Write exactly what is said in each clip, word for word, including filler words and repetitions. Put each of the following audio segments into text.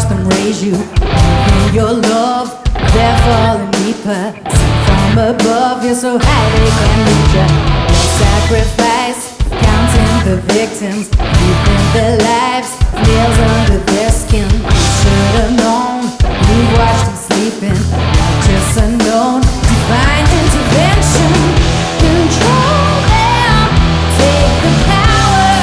watch them raise you. In your love, they're falling deeper. Sent from above, you're so high they can reach you. Your sacrifice, counting the victims, keeping their lives, nails under their skin. You should have known, you watched them sleeping. Just unknown, divine intervention. Control them, take the power.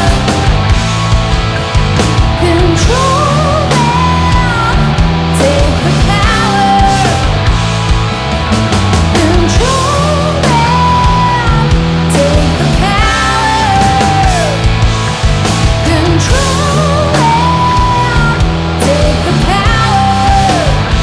Control them, take the power. Control them, take the power. Control them, take the power.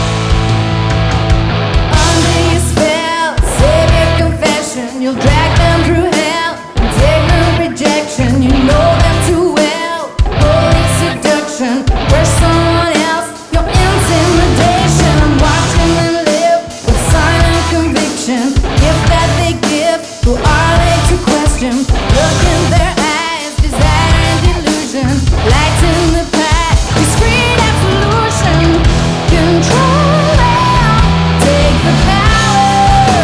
Under your spell, save your confession. You'll drag them through hell and take no rejection. You know them too well. Holy seduction, where's someone else? Your intimidation. Watching them live with silent conviction. Gift that they give, who are they to question? Look in their eyes, desire and delusion. Light in the path, you scream absolution. Control them, take the power.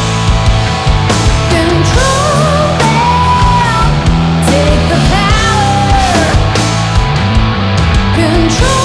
Control them, take the power. Control